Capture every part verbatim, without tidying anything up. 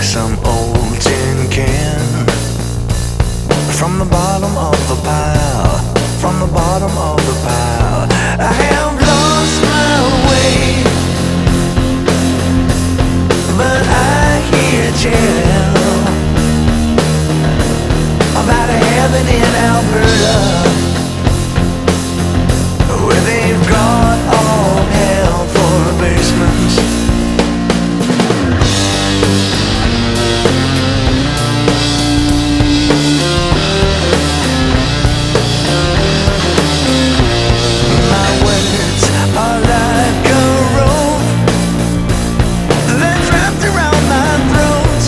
some old tin can from the bottom of the pile, from the bottom of the pile. I have lost my way, but I hear tell about a heaven in Alberta, where they've got all hell for basements. My words are like a rope that's wrapped around my throat.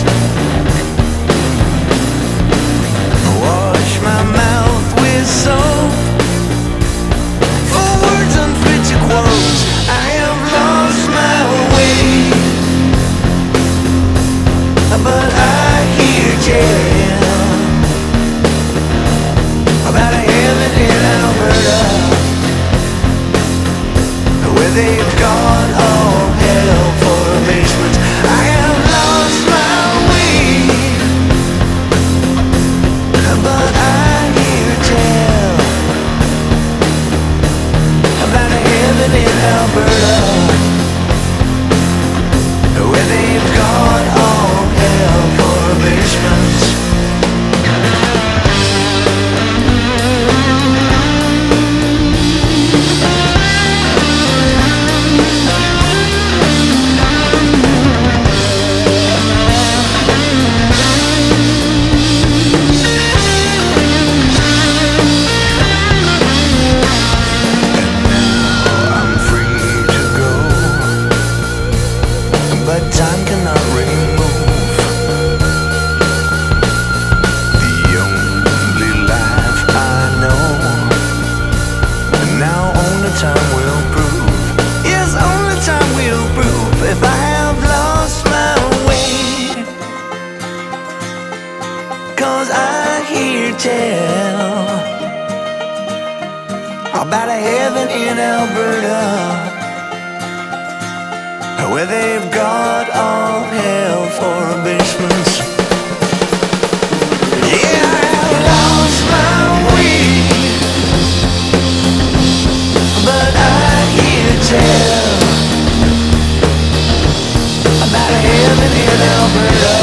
Wash my mouth with soap for words unfit to quote. I have lost my way, but I hear tell about a heaven in Alberta, where they've got all hell for basements. I have lost my way, but I hear tell about a heaven in Alberta, where they've got all hell for basements. I'm free to go, but time cannot remove the only life I know. Now only time will prove, yes, only time will prove if I have lost my way. 'Cause I hear tell about a heaven in Alberta, where they've got all hell for basements. Yeah, I have lost my way, but I hear tell about a heaven in Alberta,